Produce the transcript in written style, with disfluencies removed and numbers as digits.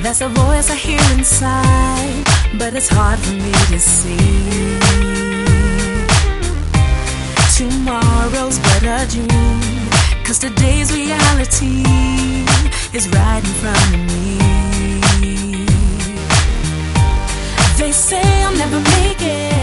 That's a voice I hear inside, but it's hard for me to see. Tomorrow's but a dream, 'cause today's reality is right in front of me. They say I'll never make it,